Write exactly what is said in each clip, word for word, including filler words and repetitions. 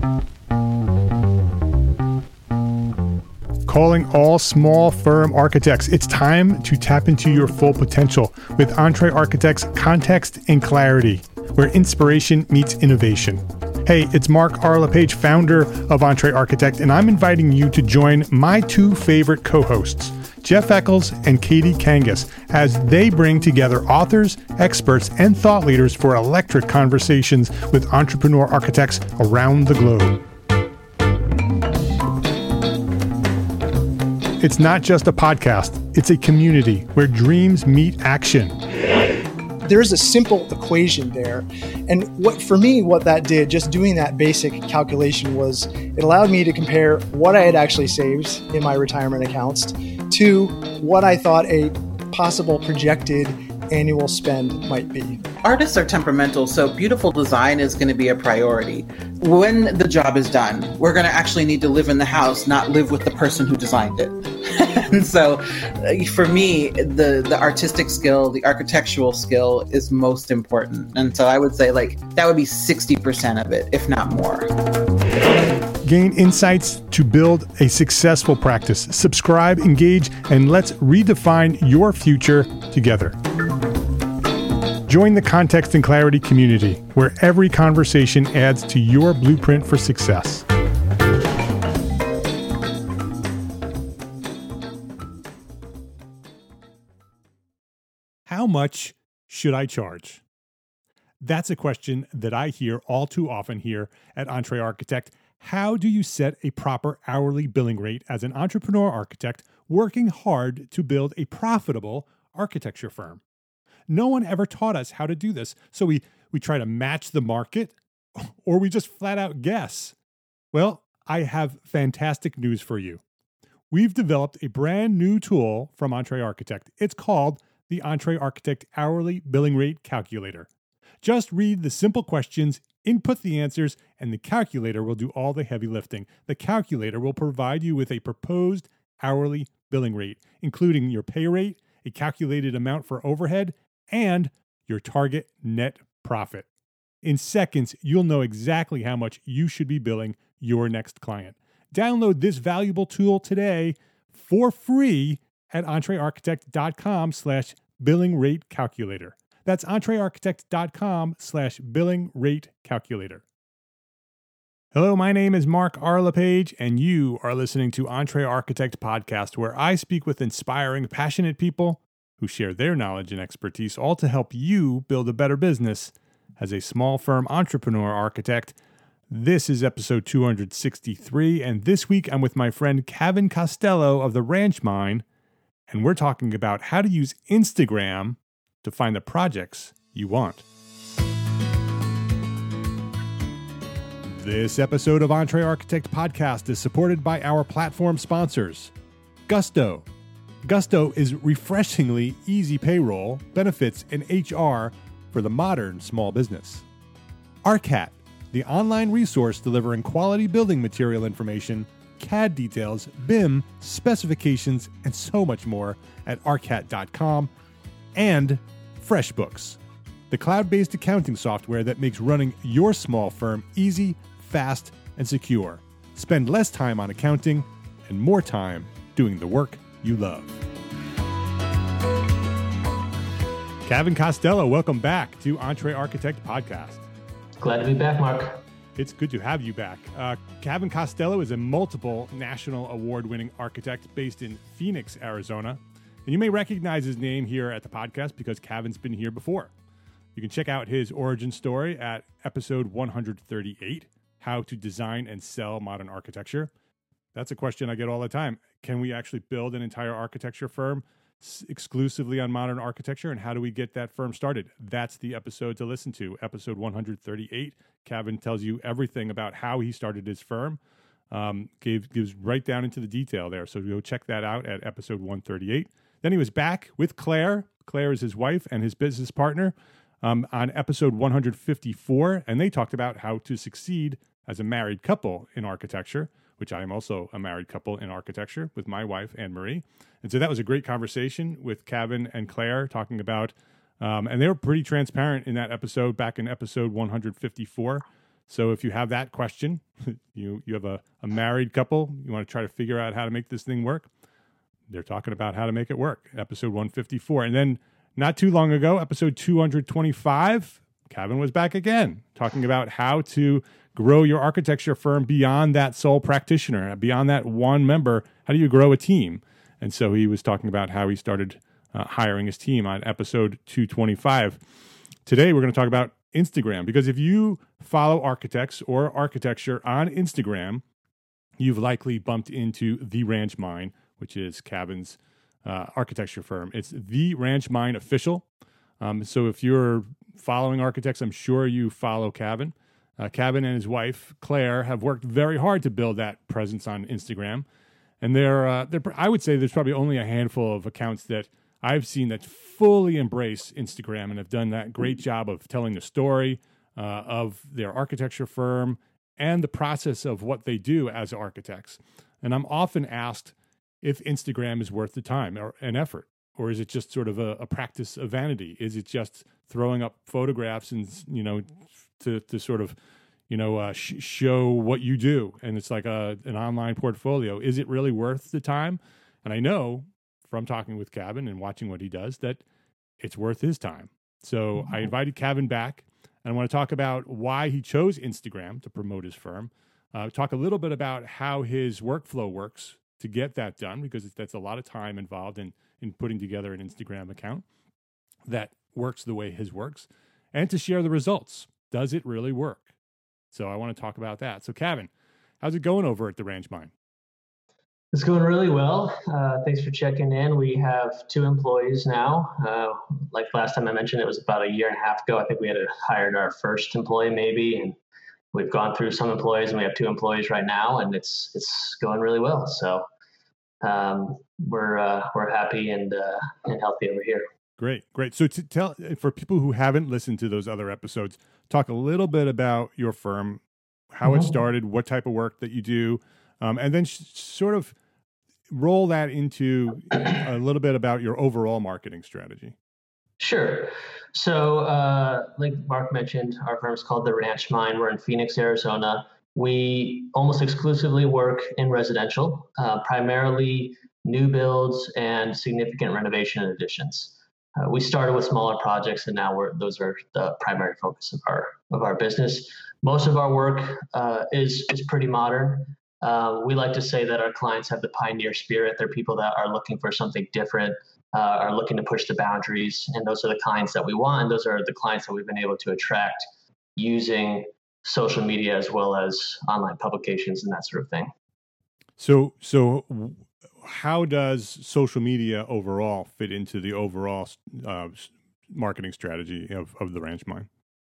Calling all small firm architects. It's time to tap into your full potential with Entre Architects Context and Clarity, where inspiration meets innovation. Hey, it's Mark R. LePage, founder of Entre Architect, and I'm inviting you to join my two favorite co-hosts, Jeff Eccles and Katie Kangas, as they bring together authors, experts, and thought leaders for electric conversations with entrepreneur architects around the globe. It's not just a podcast, it's a community where dreams meet action. There's a simple equation there. And what for me, what that did, just doing that basic calculation, was it allowed me to compare what I had actually saved in my retirement accounts to what I thought a possible projected annual spend might be. Artists are temperamental, so beautiful design is going to be a priority. When the job is done, we're going to actually need to live in the house, not live with the person who designed it. And so uh, for me, the, the artistic skill, the architectural skill is most important. And so I would say like that would be sixty percent of it, if not more. Gain insights to build a successful practice. Subscribe, engage, and let's redefine your future together. Join the Context and Clarity community, where every conversation adds to your blueprint for success. How much should I charge? That's a question that I hear all too often here at Entre Architect. How do you set a proper hourly billing rate as an entrepreneur architect working hard to build a profitable architecture firm? No one ever taught us how to do this, so we, we try to match the market, or we just flat out guess. Well, I have fantastic news for you. We've developed a brand new tool from Entre Architect. It's called the Entre Architect Hourly Billing Rate Calculator. Just read the simple questions, input the answers, and the calculator will do all the heavy lifting. The calculator will provide you with a proposed hourly billing rate, including your pay rate, a calculated amount for overhead, and your target net profit. In seconds, you'll know exactly how much you should be billing your next client. Download this valuable tool today for free at entrearchitect.com slash billing rate calculator. That's entrearchitect.com slash billing rate calculator. Hello, my name is Mark R. LePage, and you are listening to Entre Architect Podcast, where I speak with inspiring, passionate people who share their knowledge and expertise, all to help you build a better business as a small firm entrepreneur architect. This is episode two hundred sixty-three, and this week I'm with my friend Kevin Costello of the Ranch Mine, and we're talking about how to use Instagram to find the projects you want. This episode of Entre Architect Podcast is supported by our platform sponsors, Gusto. Gusto is refreshingly easy payroll, benefits, and H R for the modern small business. ARCAT, the online resource delivering quality building material information, C A D details, B I M, specifications, and so much more at arcat dot com. And FreshBooks, the cloud-based accounting software that makes running your small firm easy, fast, and secure. Spend less time on accounting and more time doing the work you love. Kevin Costello, welcome back to Entre Architect Podcast. Glad to be back, Mark. It's good to have you back. Uh, Kevin Costello is a multiple national award-winning architect based in Phoenix, Arizona. And you may recognize his name here at the podcast because Kevin's been here before. You can check out his origin story at episode one hundred thirty-eight, How to Design and Sell Modern Architecture. That's a question I get all the time. Can we actually build an entire architecture firm s- exclusively on modern architecture? And how do we get that firm started? That's the episode to listen to, episode one hundred thirty-eight. Kevin tells you everything about how he started his firm. Um, gave, gives right down into the detail there. So go check that out at episode one thirty-eight. Then he was back with Claire. Claire is his wife and his business partner um, on episode one hundred fifty-four. And they talked about how to succeed as a married couple in architecture, which I am also a married couple in architecture with my wife, Anne Marie. And so that was a great conversation with Kevin and Claire talking about, um, and they were pretty transparent in that episode, back in episode one hundred fifty-four, So if you have that question, you you have a, a married couple, you want to try to figure out how to make this thing work, they're talking about how to make it work. Episode one fifty-four. And then not too long ago, episode two twenty-five, Kevin was back again talking about how to grow your architecture firm beyond that sole practitioner, beyond that one member. How do you grow a team? And so he was talking about how he started uh, hiring his team on episode two twenty-five. Today, we're going to talk about Instagram, because if you follow architects or architecture on Instagram, you've likely bumped into The Ranch Mine, which is Kevin's uh, architecture firm. It's The Ranch Mine Official. Um, so if you're following architects, I'm sure you follow Kevin. Uh, Kevin and his wife, Claire, have worked very hard to build that presence on Instagram. And they're, uh, they're, I would say there's probably only a handful of accounts that I've seen that fully embrace Instagram and have done that great job of telling the story uh, of their architecture firm and the process of what they do as architects. And I'm often asked if Instagram is worth the time or an effort, or is it just sort of a, a practice of vanity? Is it just throwing up photographs and, you know, to, to sort of, you know, uh, sh- show what you do? And it's like a, an online portfolio. Is it really worth the time? And I know from talking with Kevin and watching what he does that it's worth his time. So I invited Kevin back, and I want to talk about why he chose Instagram to promote his firm. Uh, talk a little bit about how his workflow works to get that done, because that's a lot of time involved in, in putting together an Instagram account that works the way his works, and to share the results. Does it really work? So I want to talk about that. So Kevin, how's it going over at the Ranch Mine? It's going really well. Uh, thanks for checking in. We have two employees now. Uh, like last time I mentioned, it was about a year and a half ago. I think we had hired our first employee maybe, and we've gone through some employees, and we have two employees right now, and it's it's going really well. So um, we're uh, we're happy and uh, and healthy over here. Great, great. So to tell for people who haven't listened to those other episodes, talk a little bit about your firm, how mm-hmm. it started, what type of work that you do. Um, and then sh- sort of roll that into a little bit about your overall marketing strategy. Sure. So, uh, like Mark mentioned, our firm is called The Ranch Mine. We're in Phoenix, Arizona. We almost exclusively work in residential, uh, primarily new builds and significant renovation and additions. Uh, we started with smaller projects, and now we're those are the primary focus of our of our business. Most of our work uh, is is pretty modern. Uh, we like to say that our clients have the pioneer spirit. They're people that are looking for something different, uh, are looking to push the boundaries, and those are the clients that we want. And those are the clients that we've been able to attract using social media as well as online publications and that sort of thing. So, so how does social media overall fit into the overall uh, marketing strategy of, of the Ranch Mine?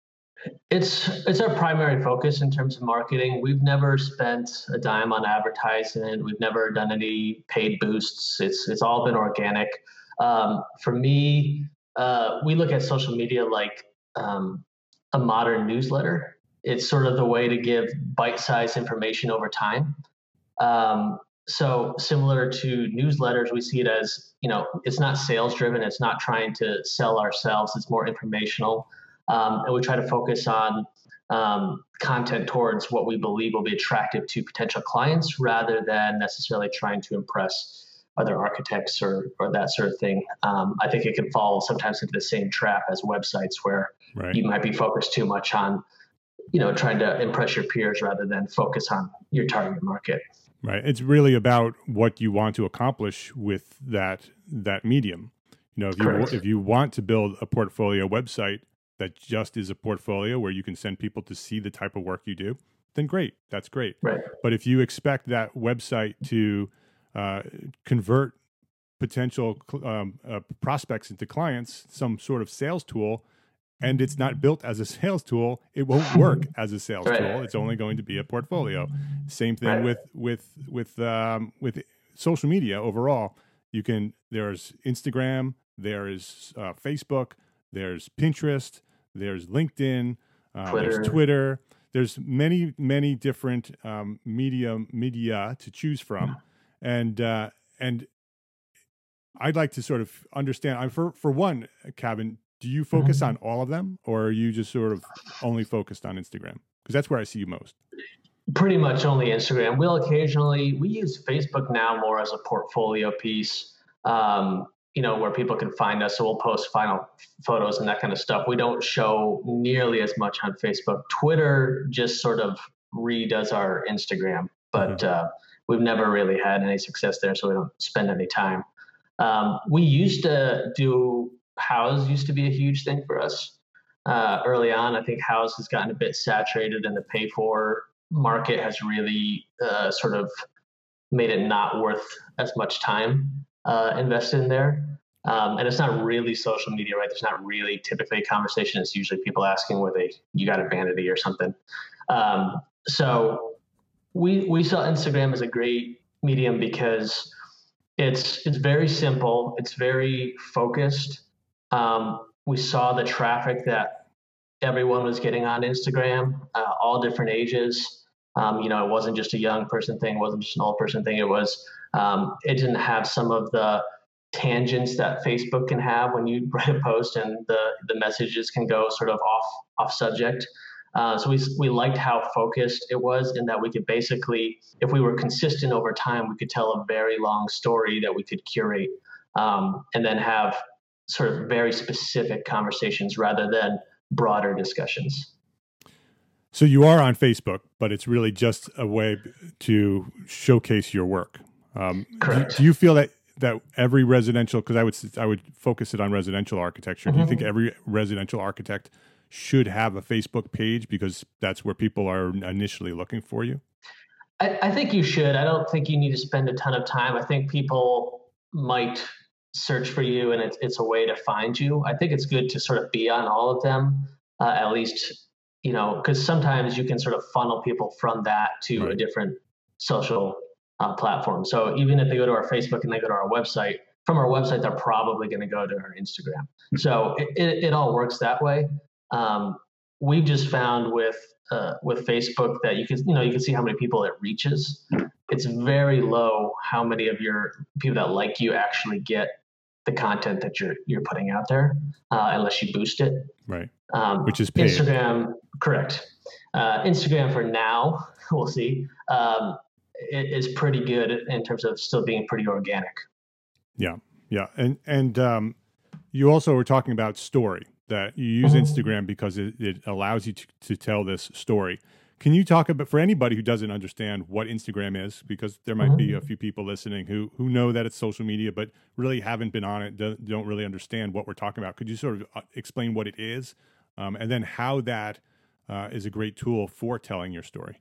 It's it's our primary focus in terms of marketing. We've never spent a dime on advertising. We've never done any paid boosts. It's it's all been organic. Um, for me, uh, we look at social media like um, a modern newsletter. It's sort of the way to give bite-sized information over time. Um, so similar to newsletters, we see it as, you know, it's not sales-driven. It's not trying to sell ourselves. It's more informational. Um, and we try to focus on um, content towards what we believe will be attractive to potential clients rather than necessarily trying to impress other architects or, or that sort of thing. Um, I think it can fall sometimes into the same trap as websites where right. you might be focused too much on, you know, trying to impress your peers rather than focus on your target market. Right. It's really about what you want to accomplish with that that medium. You know, if you Correct. if you want to build a portfolio website that just is a portfolio where you can send people to see the type of work you do, then great. That's great. Right. But if you expect that website to uh, convert potential um, uh, prospects into clients, some sort of sales tool, and it's not built as a sales tool, it won't work as a sales right. tool. It's only going to be a portfolio. Same thing right. with with with um, with social media overall. You can there's Instagram, there is uh, Facebook, there's Pinterest, there's LinkedIn, uh, Twitter. there's Twitter. There's many many different um, media media to choose from, and uh, and I'd like to sort of understand. I'm for for one, Kevin. Do you focus on all of them, or are you just sort of only focused on Instagram? Because that's where I see you most. Pretty much only Instagram. We'll occasionally, we use Facebook now more as a portfolio piece, um, you know, where people can find us. So we'll post final photos and that kind of stuff. We don't show nearly as much on Facebook. Twitter just sort of redoes our Instagram, but mm-hmm. uh, we've never really had any success there, so we don't spend any time. Um, we used to do, Houzz used to be a huge thing for us uh, early on. I think Houzz has gotten a bit saturated, and the pay for market has really uh, sort of made it not worth as much time uh, invested in there. Um, and it's not really social media, right? There's not really typically a conversation. It's usually people asking where they, you got a vanity or something. Um, so we, we saw Instagram as a great medium because it's, it's very simple. It's very focused. Um, we saw the traffic that everyone was getting on Instagram, uh, all different ages. Um, you know, it wasn't just a young person thing. It wasn't just an old person thing. It was, um, it didn't have some of the tangents that Facebook can have when you write a post and the, the messages can go sort of off, off subject. Uh, so we, we liked how focused it was, in that we could basically, if we were consistent over time, we could tell a very long story that we could curate, um, and then have sort of very specific conversations rather than broader discussions. So you are on Facebook, but it's really just a way to showcase your work. Um, Correct. Do, do you feel that, that every residential, because I would I would focus it on residential architecture. Mm-hmm. Do you think every residential architect should have a Facebook page because that's where people are initially looking for you? I, I think you should. I don't think you need to spend a ton of time. I think people might search for you, and it's it's a way to find you. I think it's good to sort of be on all of them, uh, at least, you know, because sometimes you can sort of funnel people from that to right. a different social uh, platform. So even if they go to our Facebook and they go to our website, from our website, they're probably going to go to our Instagram. So it, it, it all works that way. Um, we've just found with uh, with Facebook that you can, you know, you can see how many people it reaches. It's very low how many of your people that like you actually get the content that you're you're putting out there, uh, unless you boost it. Right. Um, Which is paid. Instagram, correct. Uh, Instagram for now, we'll see, um, it is pretty good in terms of still being pretty organic. Yeah, yeah, and and um, you also were talking about story, that you use mm-hmm. Instagram because it, it allows you to, to tell this story. Can you talk about, for anybody who doesn't understand what Instagram is, because there might mm-hmm. be a few people listening who who know that it's social media, but really haven't been on it, don't, don't really understand what we're talking about. Could you sort of explain what it is, um, and then how that uh, is a great tool for telling your story?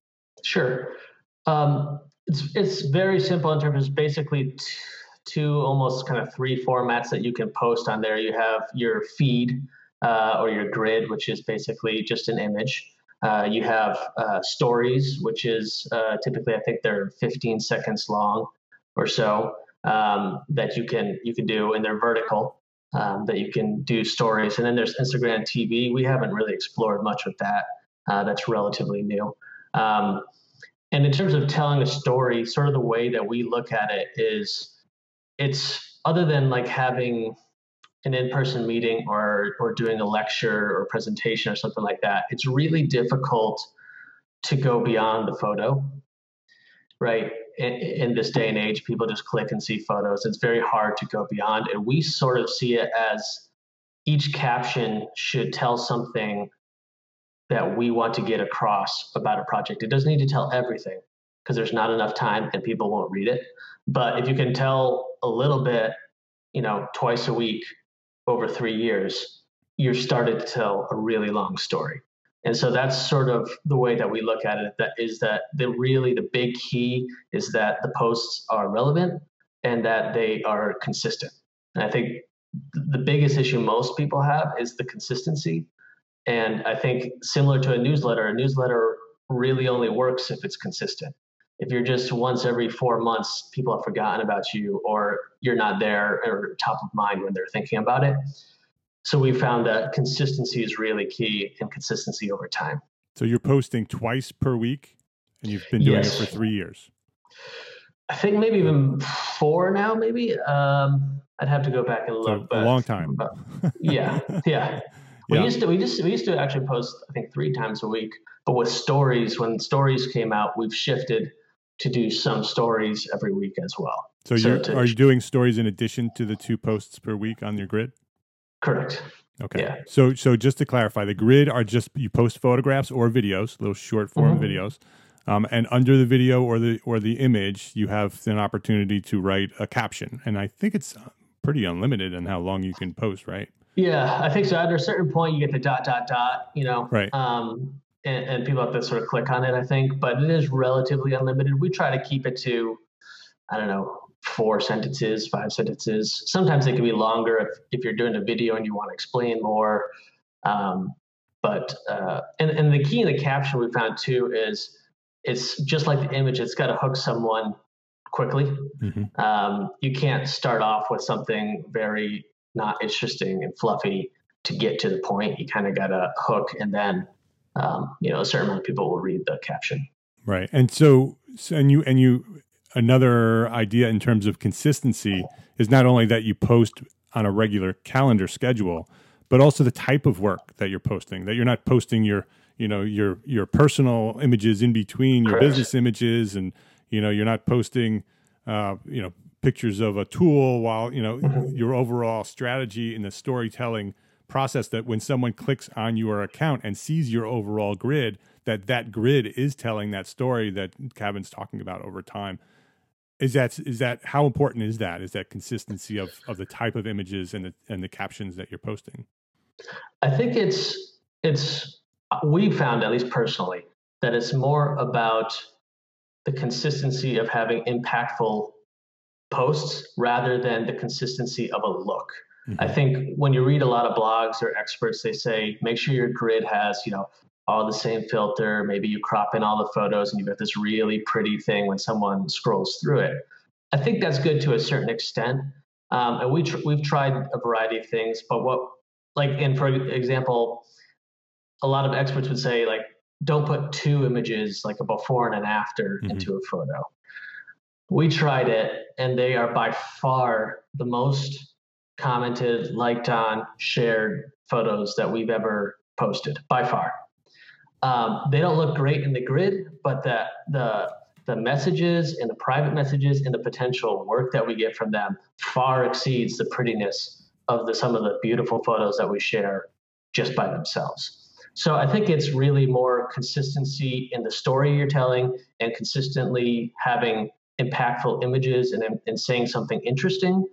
Sure. Um, it's it's very simple in terms of basically t- two, almost kind of three formats that you can post on there. You have your feed uh, or your grid, which is basically just an image. Uh, you have uh, stories, which is uh, typically, I think they're fifteen seconds long or so, um, that you can you can do, and they're vertical, um, that you can do stories. And then there's Instagram T V. We haven't really explored much with that. Uh, that's relatively new. Um, and in terms of telling a story, sort of the way that we look at it is, it's other than like having an in-person meeting or or doing a lecture or presentation or something like that, it's really difficult to go beyond the photo, right? In, in this day and age, people just click and see photos. It's very hard to go beyond. And we sort of see it as each caption should tell something that we want to get across about a project. It doesn't need to tell everything because there's not enough time and people won't read it. But if you can tell a little bit, you know, twice a week over three years, you're starting to tell a really long story. And so that's sort of the way that we look at it, that is that the really the big key is that the posts are relevant and that they are consistent. And I think the biggest issue most people have is the consistency. And I think similar to a newsletter, a newsletter really only works if it's consistent. If you're just once every four months, people have forgotten about you, or you're not there or top of mind when they're thinking about it. So we found that consistency is really key, and consistency over time. So you're posting twice per week, and you've been doing yes. it for three years. I think maybe even four now, maybe. Um, I'd have to go back and look. So but, a long time. But yeah, yeah. We Yeah. used to we just we used to actually post, I think, three times a week. But with stories, when stories came out, we've shifted to do some stories every week as well. So, you to, are you doing stories in addition to the two posts per week on your grid? Correct. Okay. Yeah. So so just to clarify, the grid are just you post photographs or videos, little short form Mhm. videos. Um, and under the video or the or the image, you have an opportunity to write a caption. And I think it's pretty unlimited in how long you can post, right? Yeah, I think so. At a certain point, you get the dot, dot, dot, you know, Right. um, and, and people have to sort of click on it, I think. But it is relatively unlimited. We try to keep it to, I don't know, four sentences, five sentences. Sometimes it can be longer if, if you're doing a video and you want to explain more. Um, but, uh, and, and the key in the caption we found too is it's just like the image, it's got to hook someone quickly. Mm-hmm. Um, you can't start off with something very not interesting and fluffy to get to the point. You kind of got to hook, and then, um, you know, a certain amount of people will read the caption. Right. And so, so, and you, and you, another idea in terms of consistency is not only that you post on a regular calendar schedule, but also the type of work that you're posting, that you're not posting your, you know, your, your personal images in between your Correct. business images. And, you know, you're not posting, uh, you know, pictures of a tool while, you know, Mm-hmm. your overall strategy in the storytelling process, that when someone clicks on your account and sees your overall grid, that that grid is telling that story that Kevin's talking about over time. Is that, is that, how important is that? Is that consistency of, of the type of images and the, and the captions that you're posting? I think it's, it's, we found, at least personally, that it's more about the consistency of having impactful posts rather than the consistency of a look. Mm-hmm. I think when you read a lot of blogs or experts, they say, make sure your grid has, you know, all the same filter. Maybe you crop in all the photos and you've got this really pretty thing when someone scrolls through it. I think that's good to a certain extent. Um, and we tr- we've tried a variety of things, but what, like, and for example, a lot of experts would say, like, don't put two images, like a before and an after, Mm-hmm. into a photo. We tried it, and they are by far the most commented, liked on, shared photos that we've ever posted, by far. Um, they don't look great in the grid, but the, the, the messages and the private messages and the potential work that we get from them far exceeds the prettiness of the, some of the beautiful photos that we share just by themselves. So I think it's really more consistency in the story you're telling and consistently having impactful images and, and saying something interesting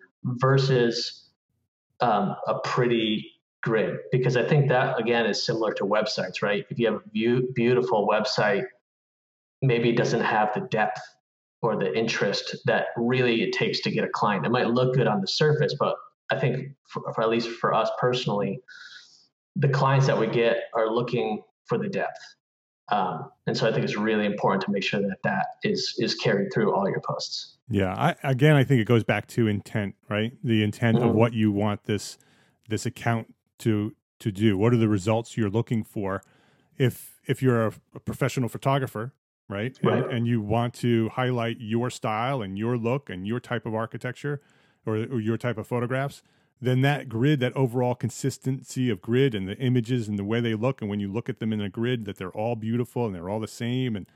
versus um, a pretty grid. Because I think that, again, is similar to websites, right? If you have a view, beautiful website, maybe it doesn't have the depth or the interest that really it takes to get a client. It might look good on the surface, but I think for, for at least for us personally, the clients that we get are looking for the depth. Um, and so I think it's really important to make sure that that is, is carried through all your posts. Yeah. I, again, I think it goes back to intent, right? The intent Mm-hmm. of what you want this, this account to, to do. What are the results you're looking for? If, if you're a, a professional photographer, right? Right. And, and you want to highlight your style and your look and your type of architecture or, or your type of photographs, then that grid, that overall consistency of grid and the images and the way they look, and when you look at them in a grid, that they're all beautiful and they're all the same, and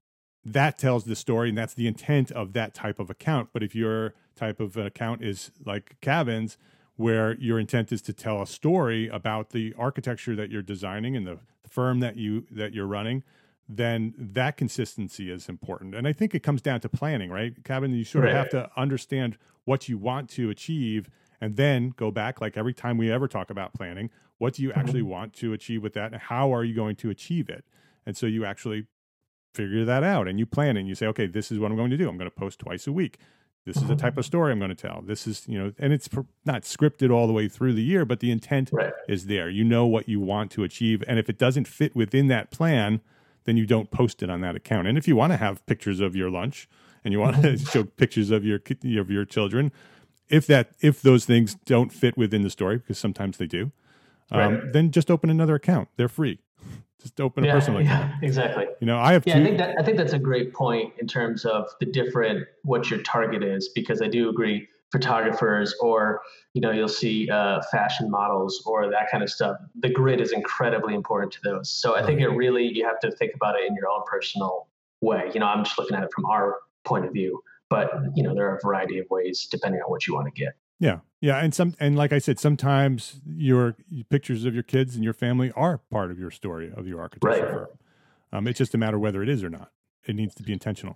that tells the story, and that's the intent of that type of account. But if your type of an account is like Kevin's, where your intent is to tell a story about the architecture that you're designing and the firm that you that you're running, then that consistency is important. And I think it comes down to planning, right, Kevin? You sort of Right. have to understand what you want to achieve, and then go back, like every time we ever talk about planning, what do you actually Mm-hmm. want to achieve with that, and how are you going to achieve it? And so you actually figure that out, and you plan, and you say, okay, this is what I'm going to do. I'm going to post twice a week. This is the type of story I'm going to tell. This is, you know, and it's not scripted all the way through the year, but the intent Right. is there. You know what you want to achieve. And if it doesn't fit within that plan, then you don't post it on that account. And if you want to have pictures of your lunch and you want to show pictures of your, of your children, if that, if those things don't fit within the story, because sometimes they do, um, Right. then just open another account. They're free. Just open a Yeah, personal account. yeah, exactly. You know, I have Yeah, two. I think that I think that's a great point in terms of the different what your target is, because I do agree photographers, or, you know, you'll see uh, fashion models or that kind of stuff. The grid is incredibly important to those. So I think it really, you have to think about it in your own personal way. You know, I'm just looking at it from our point of view, but, you know, there are a variety of ways depending on what you want to get. Yeah. Yeah. And some, and like I said, sometimes your pictures of your kids and your family are part of your story of your architecture Right. firm. Um, it's just a matter whether it is or not. It needs to be intentional.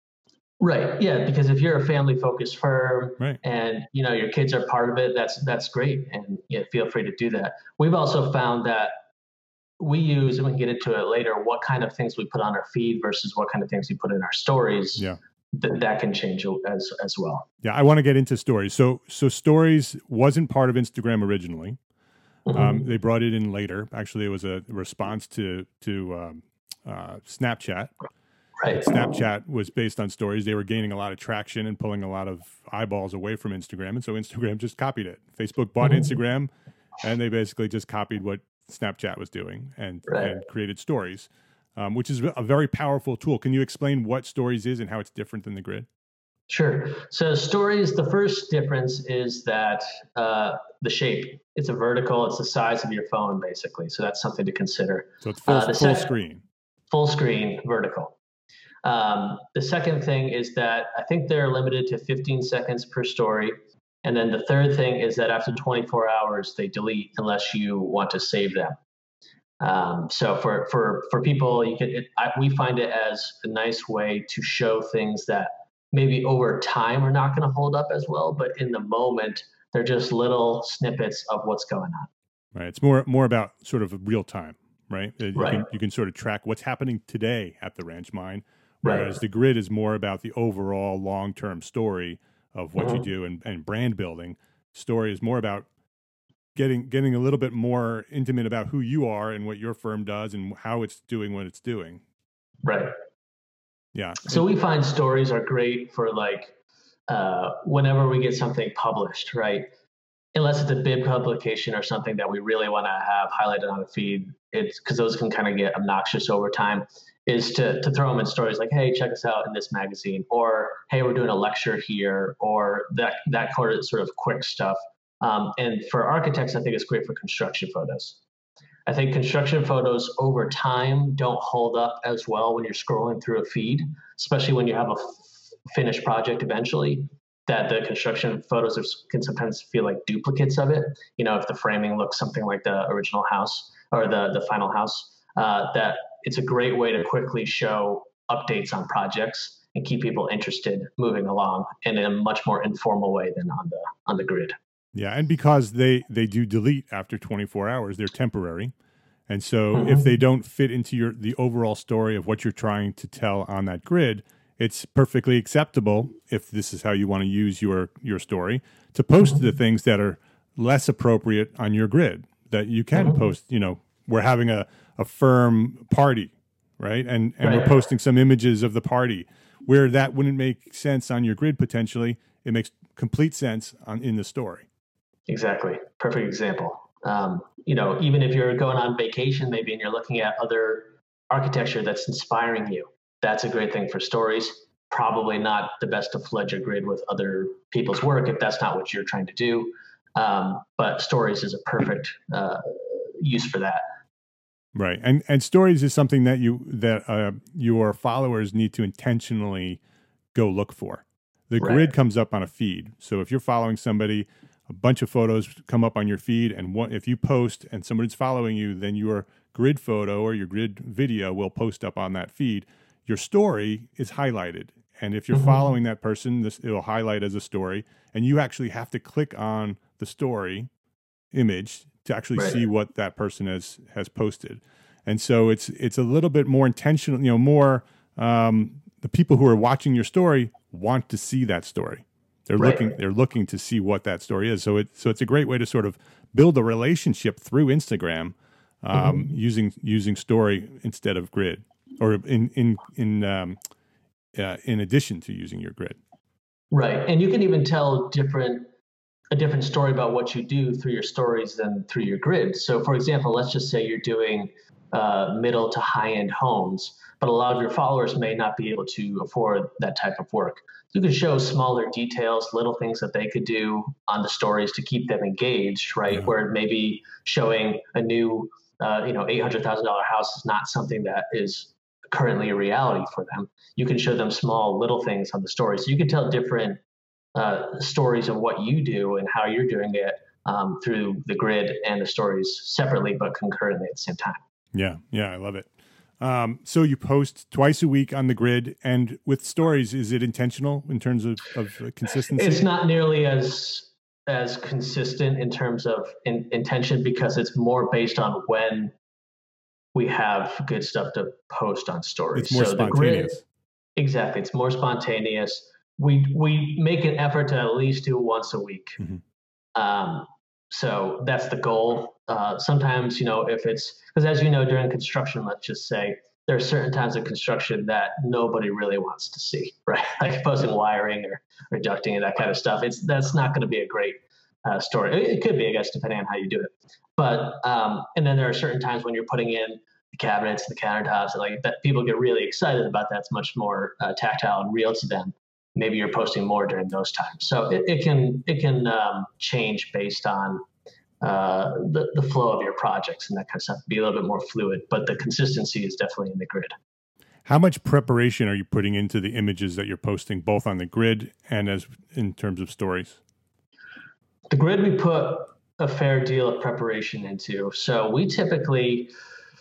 Right. Yeah. Because if you're a family focused firm Right. and, you know, your kids are part of it, that's, that's great. And yeah, feel free to do that. We've also found that we use, and we can get into it later, what kind of things we put on our feed versus what kind of things we put in our stories. Yeah. Th- that can change as, as well. Yeah. I want to get into stories. So, so stories wasn't part of Instagram originally. Mm-hmm. Um, they brought it in later. Actually, it was a response to, to, um, uh, Snapchat. Right. Snapchat was based on stories. They were gaining a lot of traction and pulling a lot of eyeballs away from Instagram. And so Instagram just copied it. Facebook bought mm-hmm. Instagram, and they basically just copied what Snapchat was doing and, right. and created stories, um, which is a very powerful tool. Can you explain what stories is and how it's different than the grid? Sure. So stories, the first difference is that uh, the shape. It's a vertical. It's the size of your phone, basically. So that's something to consider. So it's full, uh, full sec- screen. Full screen, vertical. Um, the second thing is that I think they're limited to fifteen seconds per story. And then the third thing is that after twenty-four hours, they delete unless you want to save them. Um, so for, for, for people, you can, it, I, we find it as a nice way to show things that maybe over time are not going to hold up as well, but in the moment, they're just little snippets of what's going on. Right. It's more, more about sort of real time, right? You right. can, you can sort of track what's happening today at the ranch mine. Whereas right. the grid is more about the overall long-term story of what mm-hmm. you do and, and brand building. Story is more about getting getting a little bit more intimate about who you are and what your firm does and how it's doing what it's doing. Right. Yeah. So we find stories are great for like uh, whenever we get something published, right? Unless it's a big publication or something that we really want to have highlighted on the feed, it's because those can kind of get obnoxious over time. Is to, to throw them in stories like, hey, check us out in this magazine, or hey, we're doing a lecture here, or that that sort of quick stuff. Um, and for architects, I think it's great for construction photos. I think construction photos over time don't hold up as well when you're scrolling through a feed, especially when you have a f- finished project eventually, that the construction photos are, can sometimes feel like duplicates of it. You know, if the framing looks something like the original house or the, the final house, uh, that it's a great way to quickly show updates on projects and keep people interested moving along in a much more informal way than on the on the grid. Yeah, and because they, they do delete after twenty-four hours, they're temporary. And so mm-hmm. if they don't fit into your the overall story of what you're trying to tell on that grid, it's perfectly acceptable, if this is how you want to use your, your story, to post mm-hmm. the things that are less appropriate on your grid, that you can mm-hmm. post. You know, we're having a, a firm party, right? And and right. we're posting some images of the party where that wouldn't make sense on your grid potentially. It makes complete sense on in the story. Exactly. Perfect example. Um, you know, even if you're going on vacation maybe and you're looking at other architecture that's inspiring you, that's a great thing for stories. Probably not the best to flood your grid with other people's work if that's not what you're trying to do. Um, but stories is a perfect uh, use for that. Right. And and stories is something that you that uh, your followers need to intentionally go look for. The right. grid comes up on a feed. So if you're following somebody, a bunch of photos come up on your feed, and one, if you post and somebody's following you, then your grid photo or your grid video will post up on that feed. Your story is highlighted. And if you're mm-hmm. following that person, this it'll highlight as a story, and you actually have to click on the story image to actually right. see what that person has has posted. And so it's it's a little bit more intentional, you know, more um, the people who are watching your story want to see that story. They're right. looking they're looking to see what that story is. So it so it's a great way to sort of build a relationship through Instagram um, mm-hmm. using using story instead of grid, or in in in um, uh, in addition to using your grid. Right, and you can even tell different a different story about what you do through your stories than through your grid. So, for example, let's just say you're doing uh, middle to high-end homes, but a lot of your followers may not be able to afford that type of work. You can show smaller details, little things that they could do on the stories to keep them engaged, right? Yeah. Where maybe showing a new, uh, you know, eight hundred thousand dollars house is not something that is currently a reality for them. You can show them small little things on the story. So you can tell different uh, stories of what you do and how you're doing it um, through the grid and the stories separately, but concurrently at the same time. Yeah. Yeah. I love it. Um, so you post twice a week on the grid, and with stories, is it intentional in terms of, of consistency? It's not nearly as as consistent in terms of in, intention, because it's more based on when we have good stuff to post on stories. It's more so spontaneous. The grid, exactly. It's more spontaneous. We, we make an effort to at least do once a week. Mm-hmm. Um, so that's the goal. Uh, sometimes, you know, if it's, because as you know, during construction, let's just say, there are certain times of construction that nobody really wants to see, right? Like posting wiring or, or ducting and that kind of stuff. It's that's not going to be a great uh, story. It could be, I guess, depending on how you do it. But um, and then there are certain times when you're putting in the cabinets and the countertops, and like that, people get really excited about that. It's much more uh, tactile and real to them. Maybe you're posting more during those times. So it, it can it can um, change based on uh, the, the flow of your projects and that kind of stuff. Be a little bit more fluid, but the consistency is definitely in the grid. How much preparation are you putting into the images that you're posting, both on the grid and as in terms of stories? The grid, we put a fair deal of preparation into. So we typically,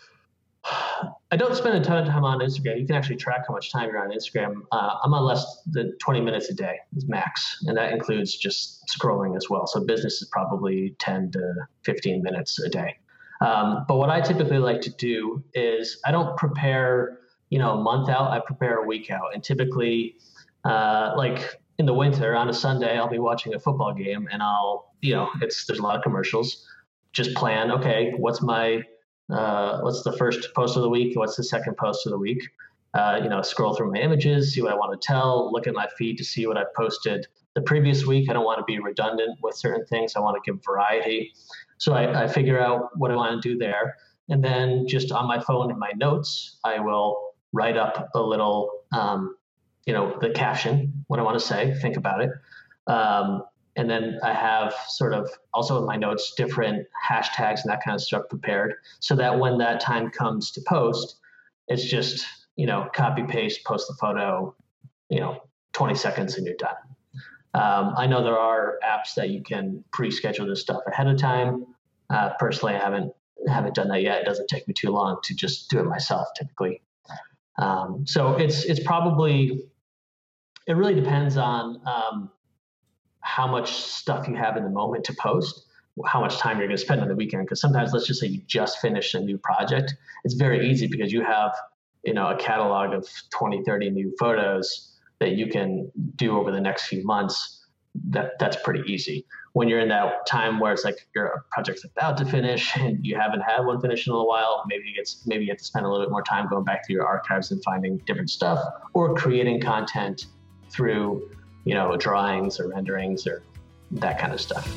I don't spend a ton of time on Instagram. You can actually track how much time you're on Instagram. Uh, I'm on less than twenty minutes a day is max. And that includes just scrolling as well. So business is probably ten to fifteen minutes a day. Um, but what I typically like to do is I don't prepare, you know, a month out. I prepare a week out. And typically, uh, like in the winter on a Sunday, I'll be watching a football game and I'll, you know, it's, there's a lot of commercials. Just plan, okay, what's my, uh, what's the first post of the week? What's the second post of the week? Uh, you know, scroll through my images, see what I want to tell, look at my feed to see what I posted the previous week. I don't want to be redundant with certain things. I want to give variety. So I, I figure out what I want to do there. And then just on my phone in my notes, I will write up a little, um, you know, the caption, what I want to say, think about it. Um, and then I have sort of also in my notes, different hashtags and that kind of stuff prepared so that when that time comes to post, it's just, you know, copy, paste, post the photo, you know, twenty seconds and you're done. Um, I know there are apps that you can pre-schedule this stuff ahead of time. Uh, personally, I haven't haven't done that yet. It doesn't take me too long to just do it myself typically. Um, so it's it's probably, it really depends on um, how much stuff you have in the moment to post, how much time you're going to spend on the weekend. Because sometimes, let's just say you just finished a new project. It's very easy because you have, you know, a catalog of twenty, thirty new photos that you can do over the next few months. That that's pretty easy. When you're in that time where it's like your project's about to finish and you haven't had one finished in a while, maybe you get maybe you have to spend a little bit more time going back through your archives and finding different stuff, or creating content through, you know, drawings or renderings or that kind of stuff.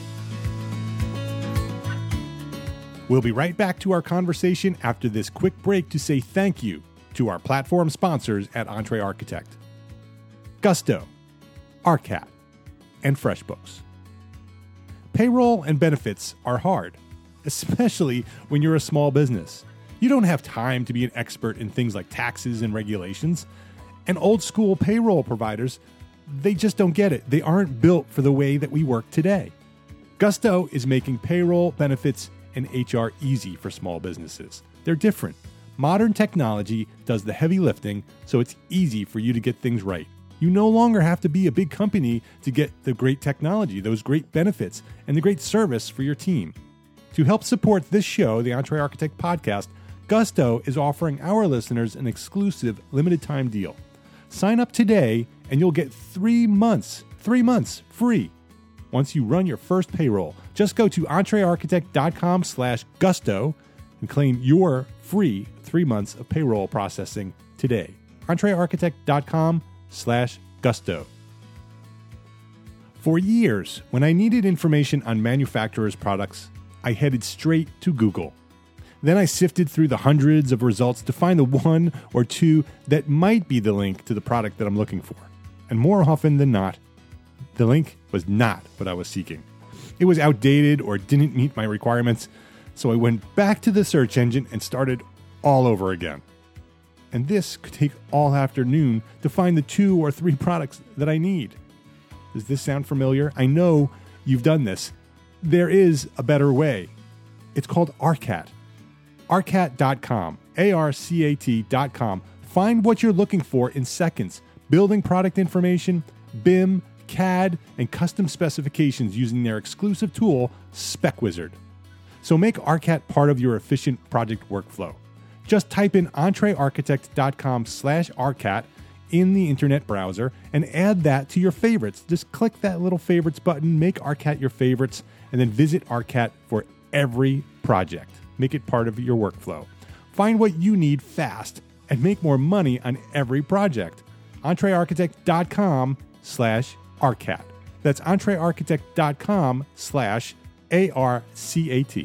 We'll be right back to our conversation after this quick break to say thank you to our platform sponsors at Entre Architect: Gusto, Arcat, and FreshBooks. Payroll and benefits are hard, especially when you're a small business. You don't have time to be an expert in things like taxes and regulations. And old school payroll providers, they just don't get it. They aren't built for the way that we work today. Gusto is making payroll, benefits, and H R easy for small businesses. They're different. Modern technology does the heavy lifting, so it's easy for you to get things right. You no longer have to be a big company to get the great technology, those great benefits, and the great service for your team. To help support this show, the Entre Architect podcast, Gusto is offering our listeners an exclusive limited time deal. Sign up today and you'll get three months, three months free. Once you run your first payroll, just go to entrearchitect.com slash gusto and claim your free three months of payroll processing today. entrearchitect.com slash gusto. For years, when I needed information on manufacturers' products, I headed straight to Google. Then I sifted through the hundreds of results to find the one or two that might be the link to the product that I'm looking for. And more often than not, the link was not what I was seeking. It was outdated or didn't meet my requirements, so I went back to the search engine and started all over again. And this could take all afternoon to find the two or three products that I need. Does this sound familiar? I know you've done this. There is a better way. It's called ARCAT. arcat dot com, A R C A T dot com. Find what you're looking for in seconds. Building product information, B I M, C A D, and custom specifications using their exclusive tool, SpecWizard. So make ARCAT part of your efficient project workflow. Just type in entrearchitect dot com slash ARCAT in the internet browser and add that to your favorites. Just click that little favorites button, make ARCAT your favorites, and then visit ARCAT for every project. Make it part of your workflow. Find what you need fast and make more money on every project. entrearchitect dot com slash ARCAT. That's entrearchitect dot com slash A R C A T.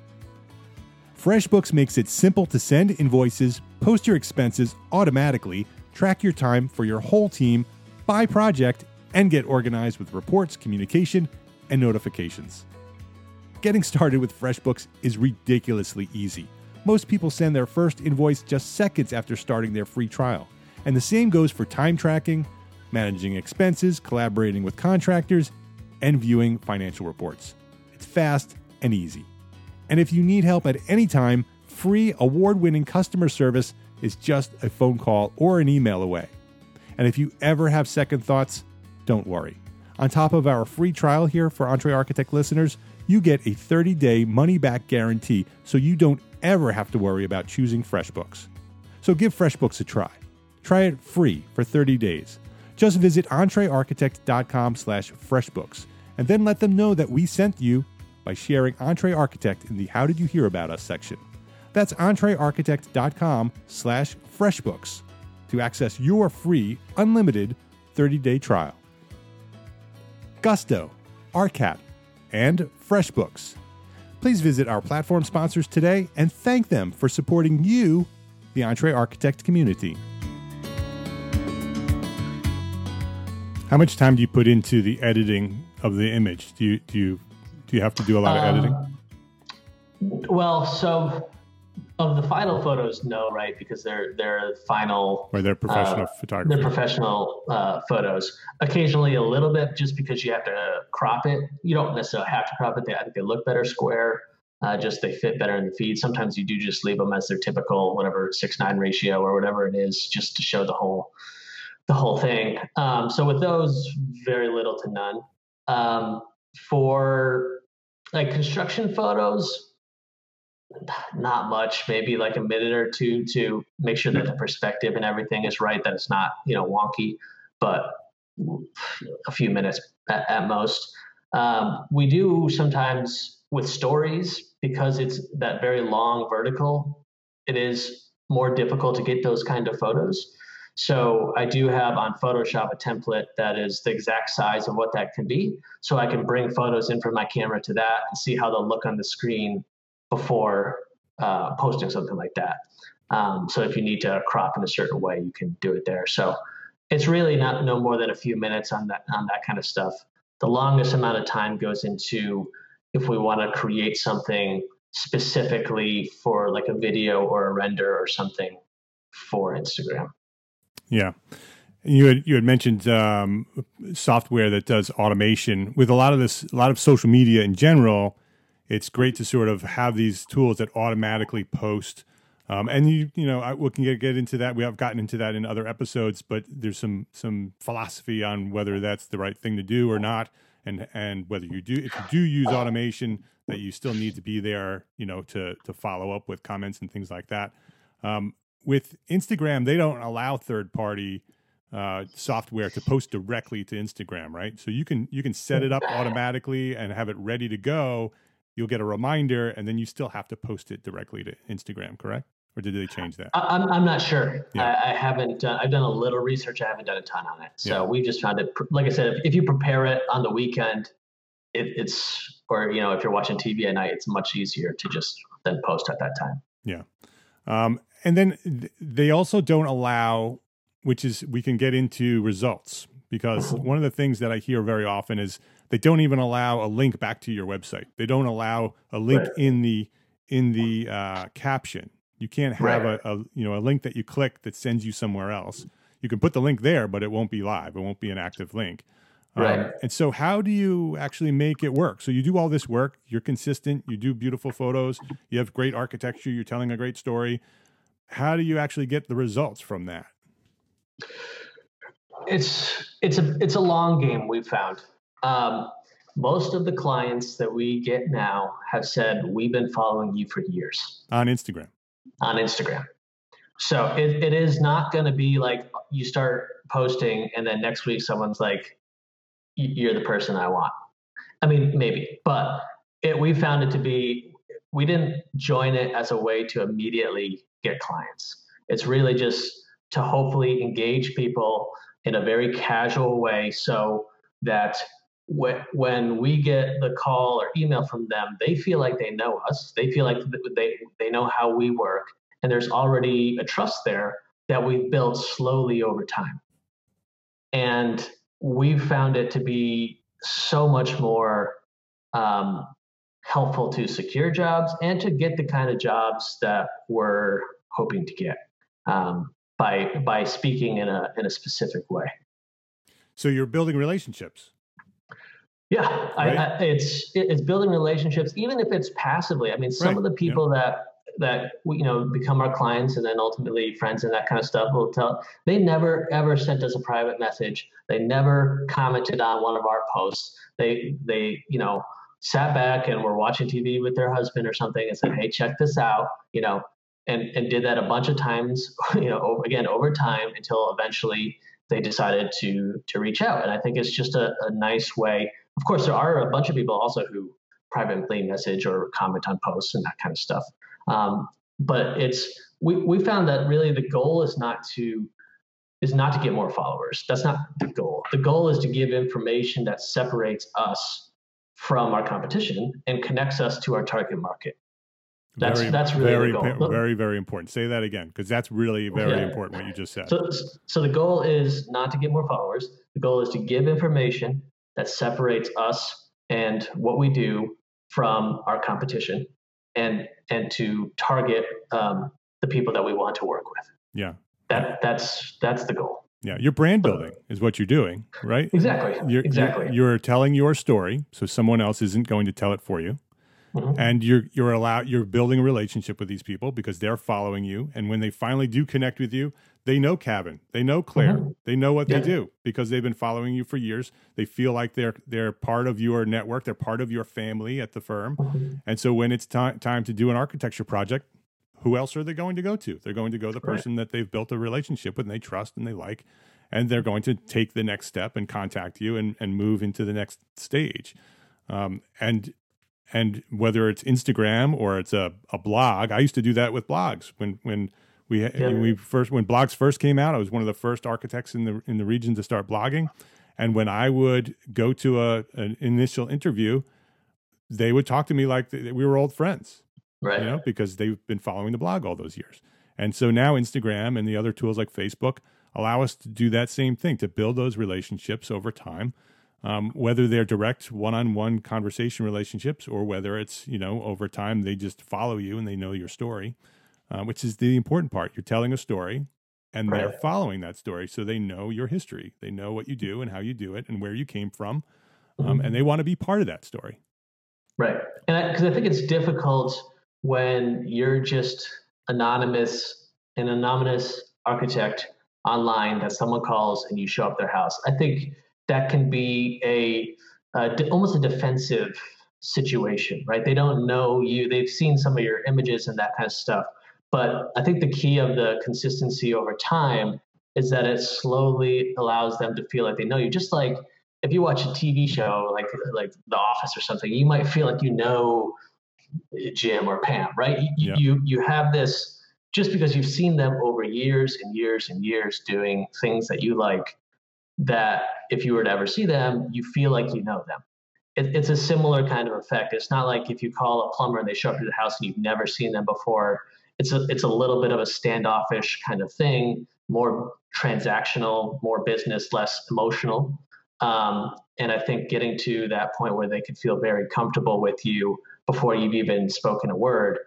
FreshBooks makes it simple to send invoices, post your expenses automatically, track your time for your whole team, by project, and get organized with reports, communication, and notifications. Getting started with FreshBooks is ridiculously easy. Most people send their first invoice just seconds after starting their free trial. And the same goes for time tracking, managing expenses, collaborating with contractors, and viewing financial reports. It's fast and easy. And if you need help at any time, free award-winning customer service is just a phone call or an email away. And if you ever have second thoughts, don't worry. On top of our free trial here for EntreArchitect listeners, you get a thirty-day money-back guarantee so you don't ever have to worry about choosing FreshBooks. So give FreshBooks a try. Try it free for thirty days. Just visit entrearchitect dot com slash FreshBooks and then let them know that we sent you by sharing EntreArchitect in the How Did You Hear About Us section. That's entrearchitect dot com slash FreshBooks to access your free, unlimited thirty-day trial. Gusto, ARCAT, and FreshBooks. Please visit our platform sponsors today and thank them for supporting you, the EntreArchitect community. How much time do you put into the editing of the image? Do you do you do you have to do a lot of um, editing? Well, so of the final photos, no, right? Because they're they're final. Or they're professional uh, photography. They're professional uh, photos. Occasionally, a little bit, just because you have to crop it. You don't necessarily have to crop it. They, I think they look better square. Uh, just they fit better in the feed. Sometimes you do just leave them as their typical whatever six nine ratio or whatever it is, just to show the whole the whole thing. Um, so with those, very little to none. Um, for like construction photos, not much, maybe like a minute or two to make sure that the perspective and everything is right, that it's not, you know, wonky, but a few minutes at, at most. Um, we do sometimes with stories, because it's that very long vertical, it is more difficult to get those kind of photos. So I do have on Photoshop a template that is the exact size of what that can be. So I can bring photos in from my camera to that and see how they'll look on the screen before uh, posting something like that. Um, so if you need to crop in a certain way, you can do it there. So it's really not no more than a few minutes on that on that kind of stuff. The longest amount of time goes into if we want to create something specifically for like a video or a render or something for Instagram. Yeah. You had you had mentioned um, software that does automation. With a lot of this, a lot of social media in general, it's great to sort of have these tools that automatically post. Um, and you you know I, we can get get into that. We have gotten into that in other episodes, but there's some some philosophy on whether that's the right thing to do or not, and and whether you do if you do use automation, that you still need to be there, you know, to to follow up with comments and things like that. Um, with Instagram, they don't allow third-party uh, software to post directly to Instagram, right? So you can you can set it up automatically and have it ready to go. You'll get a reminder, and then you still have to post it directly to Instagram, correct? Or did they change that? I'm I'm not sure. Yeah. I, I haven't. Uh, I've done a little research. I haven't done a ton on it. So Yeah. we just found it. Like I said, if, if you prepare it on the weekend, it, it's or you know if you're watching T V at night, it's much easier to just than post at that time. Yeah. Um, and then th- they also don't allow, which is, we can get into results, because Mhm. one of the things that I hear very often is they don't even allow a link back to your website. They don't allow a link Right. in the, in the uh, caption. You can't have Right. a, a, you know, a link that you click that sends you somewhere else. You can put the link there, but it won't be live. It won't be an active link. Um, Right. and so how do you actually make it work? So you do all this work, you're consistent, you do beautiful photos, you have great architecture, you're telling a great story. How do you actually get the results from that? It's it's a it's a long game, we've found. Um, most of the clients that we get now have said, we've been following you for years On Instagram. on Instagram. So it, it is not going to be like you start posting and then next week someone's like, "Y- you're the person I want." I mean, maybe, but it, we found it to be, we didn't join it as a way to immediately get clients. It's really just to hopefully engage people in a very casual way, so that wh- when we get the call or email from them, they feel like they know us. They feel like th- they, they know how we work. And there's already a trust there that we've built slowly over time. And we've found it to be so much more um, helpful to secure jobs and to get the kind of jobs that we're hoping to get um, by by speaking in a in a specific way. So you're building relationships. Yeah, Right. I, I, it's it's building relationships, even if it's passively. I mean, some Right. of the people that that you know become our clients and then ultimately friends and that kind of stuff will tell. They never ever sent us a private message. They never commented on one of our posts. They they you know sat back and were watching T V with their husband or something and said, "Hey, check this out," you know, and and did that a bunch of times, you know, over, again over time until eventually they decided to to reach out. And I think it's just a, a nice way. Of course, there are a bunch of people also who privately message or comment on posts and that kind of stuff. Um, but it's we, we found that really the goal is not to is not to get more followers. That's not the goal. The goal is to give information that separates us from our competition and connects us to our target market. That's very, that's really very, the goal. pa- very, very important. Say that again, because that's really very Yeah. important what you just said. So, so the goal is not to get more followers. The goal is to give information that separates us and what we do from our competition, and and to target um, the people that we want to work with. Yeah. That that's that's the goal. Yeah. Your brand building is what you're doing, right? Exactly. You're, exactly. You're, you're telling your story, so someone else isn't going to tell it for you. Mhm. And you're you're allowed you're building a relationship with these people because they're following you. And when they finally do connect with you, they know Kevin, they know Claire, Mhm. they know what Yeah. they do because they've been following you for years. They feel like they're they're part of your network, they're part of your family at the firm. Mhm. And so when it's ti- time to do an architecture project, who else are they going to go to? They're going to go to the Right. person that they've built a relationship with and they trust and they like, and they're going to take the next step and contact you and, and move into the next stage. Um, and and whether it's Instagram or it's a, a blog, I used to do that with blogs when when we Yeah. we first when blogs first came out. I was one of the first architects in the in the region to start blogging, and when I would go to a an initial interview, they would talk to me like th- we were old friends. Right. You know, because they've been following the blog all those years. And so now Instagram and the other tools like Facebook allow us to do that same thing, to build those relationships over time, um, whether they're direct one-on-one conversation relationships or whether it's, you know, over time they just follow you and they know your story, uh, which is the important part. You're telling a story and they're Right. following that story. So they know your history. They know what you do and how you do it and where you came from. Um, and they want to be part of that story. Right. And because I, I think it's difficult when you're just anonymous, an anonymous architect online that someone calls and you show up at their house. I think that can be a, a de- almost a defensive situation, right? They don't know you. They've seen some of your images and that kind of stuff. But I think the key of the consistency over time is that it slowly allows them to feel like they know you. Just like if you watch a T V show like like The Office or something, you might feel like you know Jim or Pam, right? You, Yeah. you you have this just because you've seen them over years and years and years doing things that you like, that if you were to ever see them, you feel like you know them. it, it's a similar kind of effect. It's not like if you call a plumber and they show up to the house and you've never seen them before. It's a it's a little bit of a standoffish kind of thing, more transactional, more business, less emotional. Um, and I think getting to that point where they can feel very comfortable with you before you've even spoken a word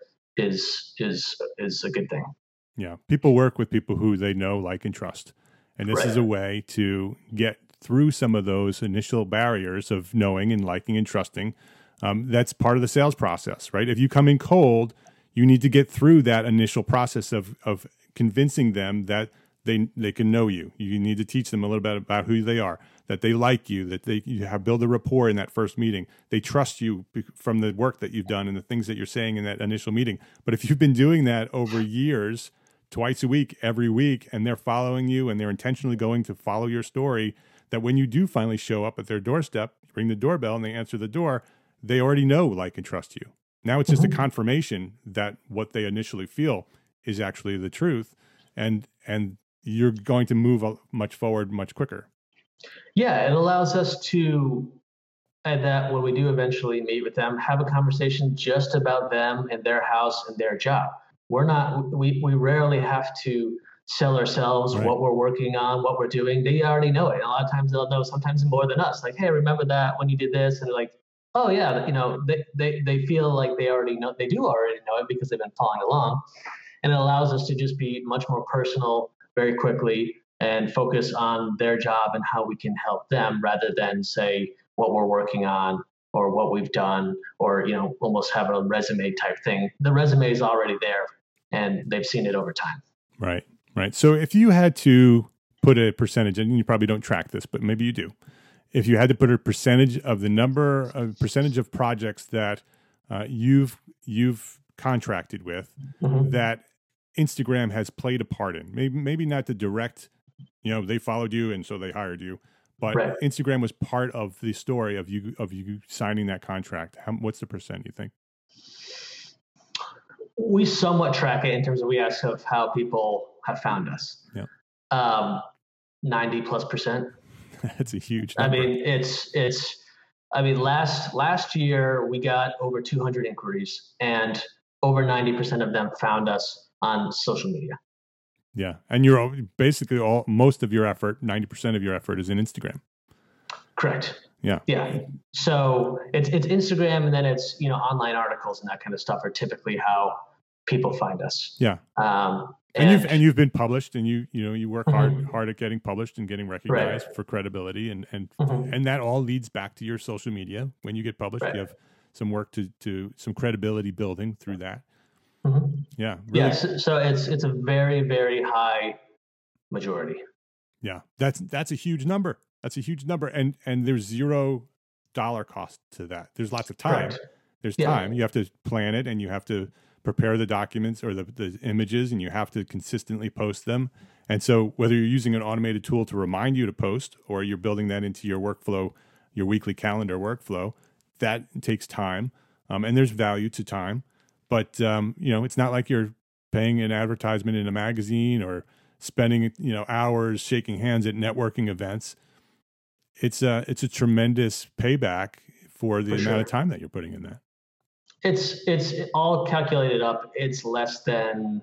is is is a good thing. Yeah, people work with people who they know, like, and trust, and this Right. is a way to get through some of those initial barriers of knowing and liking and trusting. Um, that's part of the sales process, right? If you come in cold, you need to get through that initial process of of convincing them that they they can know you. You need to teach them a little bit about who they are, that they like you, that they you have build a rapport in that first meeting. They trust you from the work that you've done and the things that you're saying in that initial meeting. But if you've been doing that over years, twice a week, every week, and they're following you and they're intentionally going to follow your story, that when you do finally show up at their doorstep, you ring the doorbell and they answer the door, they already know, like, and trust you. Now it's just mm-hmm. a confirmation that what they initially feel is actually the truth, and and you're going to move much forward much quicker. Yeah, it allows us to, and that when we do eventually meet with them, have a conversation just about them and their house and their job. We're not, we, we rarely have to sell ourselves, right. what we're working on, what we're doing. They already know it. And a lot of times they'll know sometimes more than us. Like, hey, remember that when you did this? And they're like, oh yeah, you know, they, they, they feel like they already know, they do already know it because they've been following along. And it allows us to just be much more personal very quickly and focus on their job and how we can help them rather than say what we're working on or what we've done, or, you know, almost have a resume type thing. The resume is already there and they've seen it over time. Right, right. So if you had to put a percentage, and you probably don't track this, but maybe you do. If you had to put a percentage of the number of percentage of projects that uh, you've you've contracted with mm-hmm. that Instagram has played a part in, maybe maybe not the direct, you know, they followed you and so they hired you, but right. Instagram was part of the story of you of you signing that contract. How, what's the percent you think? We somewhat track it in terms of we ask of how people have found us. Yeah, um, ninety plus percent. That's a huge number. I mean, it's, it's, I mean, last, last year we got over two hundred inquiries and over ninety percent of them found us on social media. Yeah. And you're basically all, most of your effort, ninety percent of your effort is in Instagram. Correct. Yeah. Yeah. So it's, it's Instagram, and then it's, you know, online articles and that kind of stuff are typically how people find us. Yeah. Um, And, and you've and you've been published, and you you know you work hard mm-hmm. hard at getting published and getting recognized right. for credibility, and and mm-hmm. and that all leads back to your social media. When you get published, right. you have some work to to some credibility building through that. Mm-hmm. Yeah, really. Yeah. So, so it's it's a very very high majority. Yeah, that's that's a huge number. That's a huge number, and and there's zero dollar cost to that. There's lots of time. Right. There's yeah. time. You have to plan it, and you have to prepare the documents or the, the images, and you have to consistently post them. And so whether you're using an automated tool to remind you to post, or you're building that into your workflow, your weekly calendar workflow, that takes time. Um, and there's value to time. But, um, you know, it's not like you're paying an advertisement in a magazine or spending, you know, hours shaking hands at networking events. It's a, it's a tremendous payback for the for amount sure. of time that you're putting in that. It's it's all calculated up. It's less than,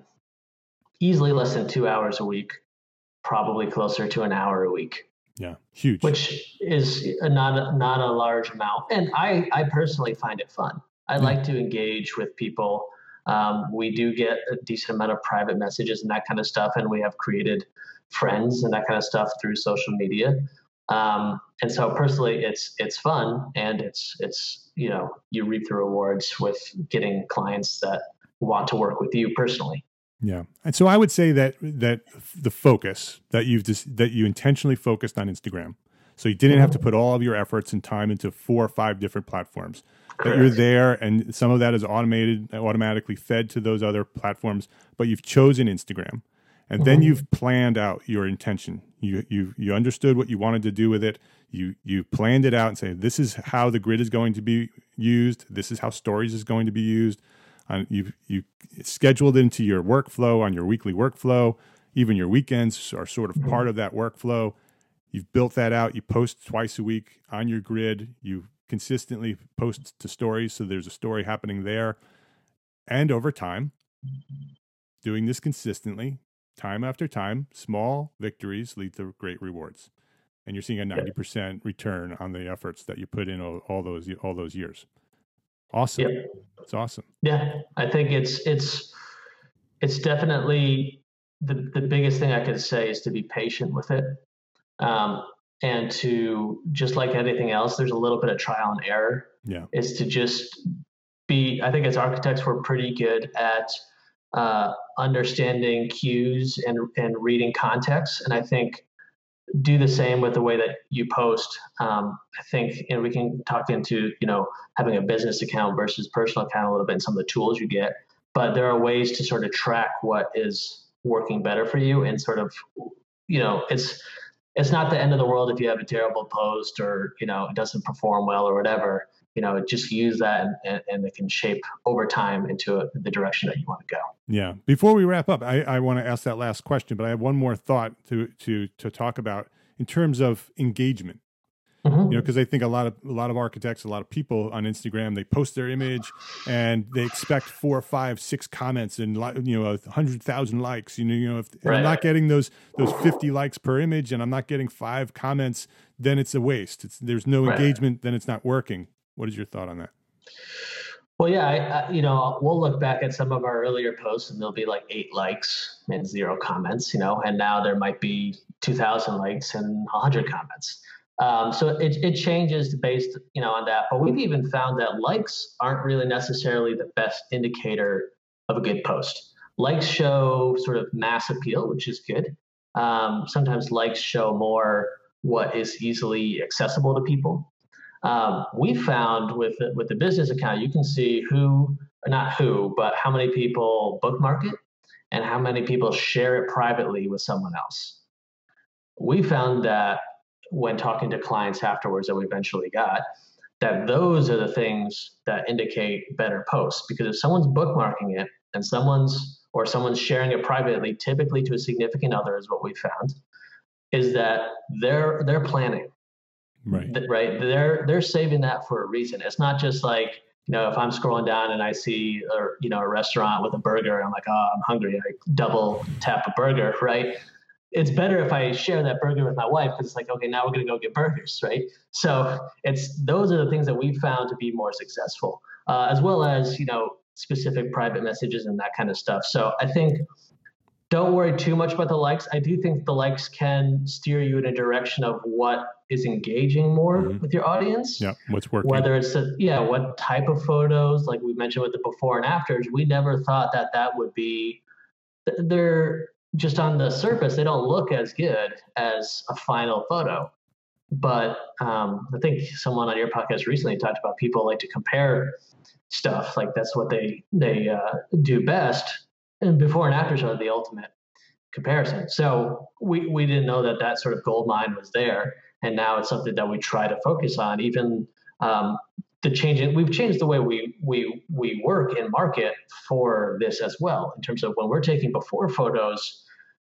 easily less than two hours a week, probably closer to an hour a week. Yeah, huge. Which is a, not a, not a large amount. And I, I personally find it fun. I yeah. like to engage with people. Um, we do get a decent amount of private messages and that kind of stuff. And we have created friends and that kind of stuff through social media. Um, and so personally, it's it's fun, and it's it's you know you reap the rewards with getting clients that want to work with you personally. Yeah, and so I would say that that the focus that you've just, that you intentionally focused on Instagram, so you didn't mm-hmm. have to put all of your efforts and time into four or five different platforms. Correct. That you're there, and some of that is automated, automatically fed to those other platforms, but you've chosen Instagram. And then mm-hmm. you've planned out your intention. You you you understood what you wanted to do with it. You you planned it out and say, this is how the grid is going to be used. This is how stories is going to be used. Uh, you you scheduled into your workflow, on your weekly workflow. Even your weekends are sort of mm-hmm. part of that workflow. You've built that out. You post twice a week on your grid. You consistently post to stories, so there's a story happening there. And over time, doing this consistently, time after time, small victories lead to great rewards. And you're seeing a ninety percent return on the efforts that you put in all, all those all those years. Awesome. Yep. It's awesome. Yeah, I think it's it's it's definitely the the biggest thing I could say is to be patient with it, um, and to, just like anything else, there's a little bit of trial and error. Yeah, is to just be. I think as architects, we're pretty good at uh, understanding cues and and reading context, and I think do the same with the way that you post. Um, I think, and we can talk into, you know, having a business account versus personal account a little bit and some of the tools you get, but there are ways to sort of track what is working better for you. And sort of, you know, it's, it's not the end of the world if you have a terrible post or, you know, it doesn't perform well or whatever. You know, just use that and, and, and it can shape over time into a, the direction that you want to go. Yeah. Before we wrap up, I, I want to ask that last question, but I have one more thought to to to talk about in terms of engagement. Mm-hmm. You know, because I think a lot of a lot of architects, a lot of people on Instagram, they post their image and they expect four, five, six comments and, you know, a hundred thousand likes. You know, you know, if right. I'm not getting those those fifty likes per image and I'm not getting five comments, then it's a waste. It's there's no right. engagement, then it's not working. What is your thought on that? Well, yeah, I, I, you know, we'll look back at some of our earlier posts and there'll be like eight likes and zero comments, you know, and now there might be two thousand likes and one hundred comments. Um, so it, it changes based, you know, on that. But we've even found that likes aren't really necessarily the best indicator of a good post. Likes show sort of mass appeal, which is good. Um, sometimes likes show more what is easily accessible to people. Um, we found with with the business account, you can see who, not who, but how many people bookmark it and how many people share it privately with someone else. We found that when talking to clients afterwards that we eventually got, that those are the things that indicate better posts. Because if someone's bookmarking it and someone's, or someone's sharing it privately, typically to a significant other is what we found, is that they're they're planning. Right. Right. They're they're saving that for a reason. It's not just like, you know, if I'm scrolling down and I see a, you know, a restaurant with a burger, I'm like, oh, I'm hungry. I double tap a burger. Right. It's better if I share that burger with my wife because it's like, okay, now we're going to go get burgers. Right. So it's those are the things that we found to be more successful, uh, as well as, you know, specific private messages and that kind of stuff. So I think don't worry too much about the likes. I do think the likes can steer you in a direction of what is engaging more mm-hmm. with your audience. Yeah, what's working. Whether it's, a, yeah, what type of photos, like we mentioned with the before and afters, we never thought that that would be, they're just on the surface, they don't look as good as a final photo. But um, I think someone on your podcast recently talked about people like to compare stuff. Like that's what they, they uh, do best. And before and afters are the ultimate comparison. So we, we didn't know that that sort of gold mine was there. And now it's something that we try to focus on. Even um, the changing, we've changed the way we, we, we work and market for this as well. In terms of when we're taking before photos,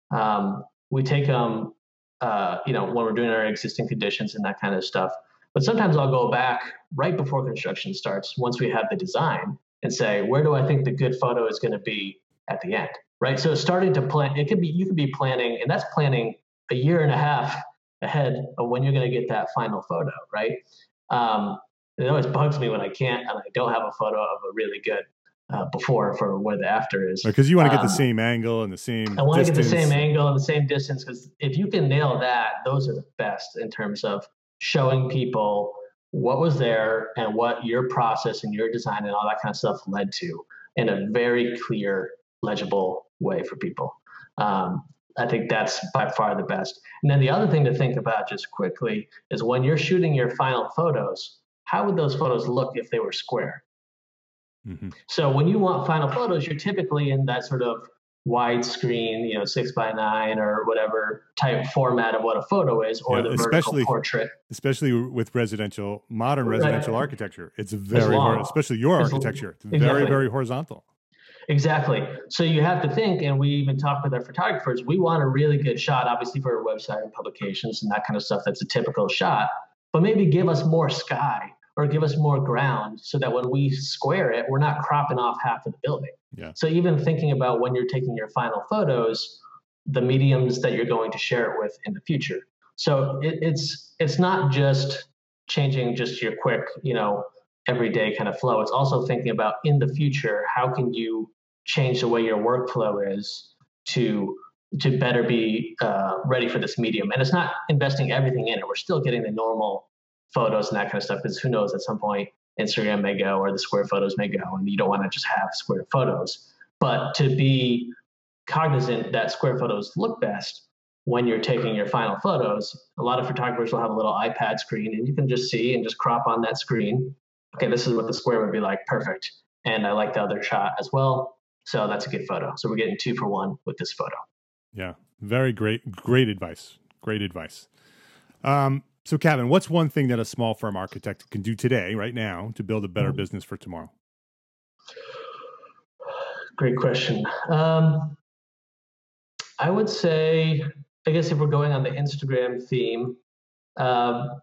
um, we take them, uh, you know, when we're doing our existing conditions and that kind of stuff. But sometimes I'll go back right before construction starts, once we have the design, and say, where do I think the good photo is going to be at the end, right? So starting to plan, it could be, you could be planning, and that's planning a year and a half ahead of when you're going to get that final photo, right? Um, it always bugs me when I can't, and I don't have a photo of a really good uh, before for where the after is. Because you want to get um, the same angle and the same I want distance. to get the same angle and the same distance, because if you can nail that, those are the best in terms of showing people what was there and what your process and your design and all that kind of stuff led to in a very clear, legible way for people. Um, I think that's by far the best. And then the other thing to think about just quickly is when you're shooting your final photos, how would those photos look if they were square? Mm-hmm. So when you want final photos, you're typically in that sort of widescreen, you know, six by nine or whatever type format of what a photo is, or yeah, the vertical portrait. Especially with residential, modern residential right. architecture. It's very, hard, especially your it's architecture. It's exactly. very, very horizontal. Exactly. So you have to think, and we even talk with our photographers, we want a really good shot, obviously for our website and publications and that kind of stuff. That's a typical shot, but maybe give us more sky or give us more ground so that when we square it, we're not cropping off half of the building. Yeah. So even thinking about when you're taking your final photos, the mediums that you're going to share it with in the future. So it, it's it's not just changing just your quick, you know, everyday kind of flow. It's also thinking about in the future, how can you change the way your workflow is to to better be uh, ready for this medium. And it's not investing everything in it. We're still getting the normal photos and that kind of stuff, because who knows, at some point Instagram may go or the square photos may go, and you don't want to just have square photos. But to be cognizant that square photos look best when you're taking your final photos, a lot of photographers will have a little iPad screen, and you can just see and just crop on that screen. Okay, this is what the square would be like. Perfect. And I like the other shot as well. So that's a good photo. So we're getting two for one with this photo. Yeah, very great, great advice. Great advice. Um, so, Kevin, what's one thing that a small firm architect can do today, right now, to build a better mm-hmm. business for tomorrow? Great question. Um, I would say, I guess if we're going on the Instagram theme, um,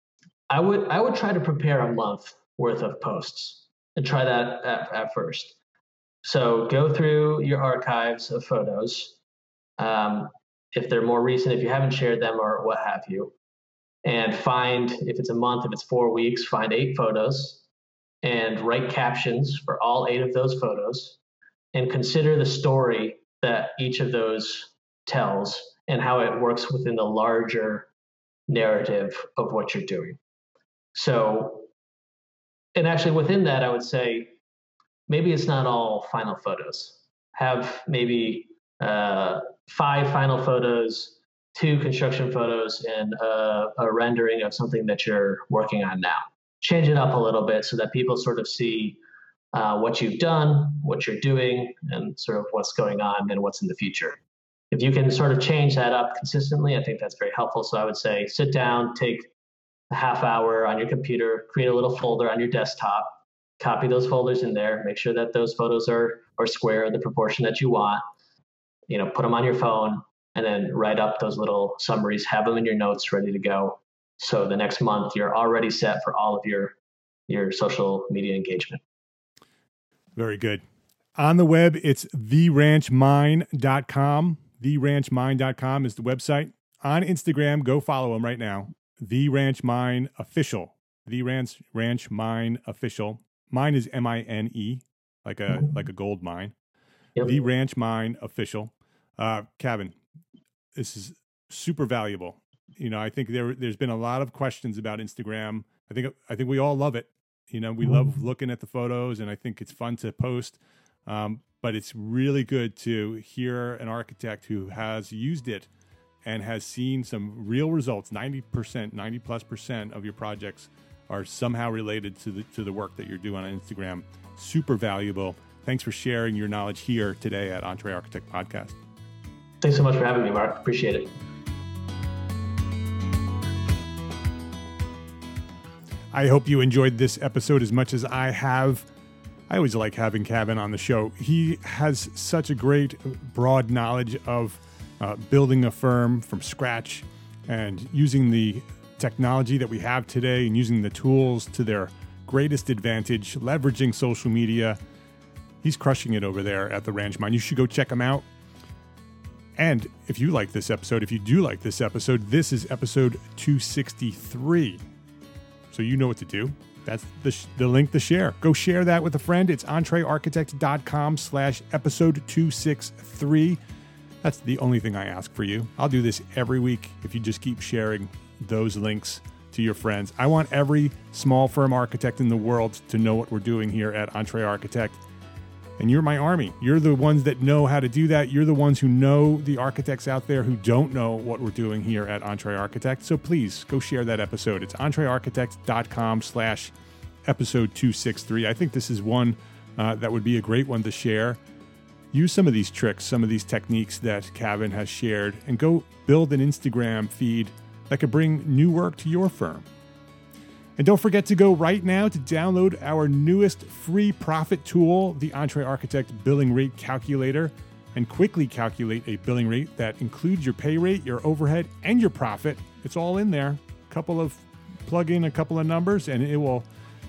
I would I would try to prepare a month worth of posts and try that at, at first. So go through your archives of photos. Um, if they're more recent, if you haven't shared them or what have you, and find, if it's a month, if it's four weeks, find eight photos and write captions for all eight of those photos, and consider the story that each of those tells and how it works within the larger narrative of what you're doing. So, and actually within that, I would say, maybe it's not all final photos. Have maybe uh, five final photos, two construction photos, and a, a rendering of something that you're working on now. Change it up a little bit so that people sort of see uh, what you've done, what you're doing, and sort of what's going on and what's in the future. If you can sort of change that up consistently, I think that's very helpful. So I would say sit down, take a half hour on your computer, create a little folder on your desktop, copy those folders in there, make sure that those photos are, are square, the proportion that you want, you know, put them on your phone, and then write up those little summaries, have them in your notes ready to go. So the next month you're already set for all of your, your social media engagement. Very good. On the web, it's the ranch mine dot com. the ranch mine dot com is the website. On Instagram, go follow them right now. The Ranch Mine Official. The Ranch Ranch Mine Official. Mine is M I N E, like a mm-hmm. like a gold mine. Yep. The Ranch Mine Official. Uh, Kevin, this is super valuable. You know, I think there there's been a lot of questions about Instagram. I think I think we all love it. You know, we mm-hmm. love looking at the photos, and I think it's fun to post. Um, but it's really good to hear an architect who has used it and has seen some real results. ninety percent, ninety plus percent of your projects are somehow related to the to the work that you're doing on Instagram. Super valuable. Thanks for sharing your knowledge here today at EntreArchitect Podcast. Thanks so much for having me, Mark. Appreciate it. I hope you enjoyed this episode as much as I have. I always like having Kevin on the show. He has such a great, broad knowledge of uh, building a firm from scratch and using the technology that we have today and using the tools to their greatest advantage, leveraging social media. He's crushing it over there at the Ranch Mine. You should go check him out. And if you like this episode, if you do like this episode, this is episode two sixty-three. So you know what to do. That's the, sh- the link to share. Go share that with a friend. It's entrearchitect.com slash episode 263. That's the only thing I ask for you. I'll do this every week if you just keep sharing those links to your friends. I want every small firm architect in the world to know what we're doing here at EntreArchitect. And you're my army. You're the ones that know how to do that. You're the ones who know the architects out there who don't know what we're doing here at EntreArchitect. So please go share that episode. It's entrearchitect.com slash episode 263. I think this is one uh, that would be a great one to share. Use some of these tricks, some of these techniques that Kevin has shared, and go build an Instagram feed that could bring new work to your firm. And don't forget to go right now to download our newest free profit tool, the EntreArchitect Billing Rate Calculator, and quickly calculate a billing rate that includes your pay rate, your overhead, and your profit. It's all in there. A couple of plug in a couple of numbers, and it will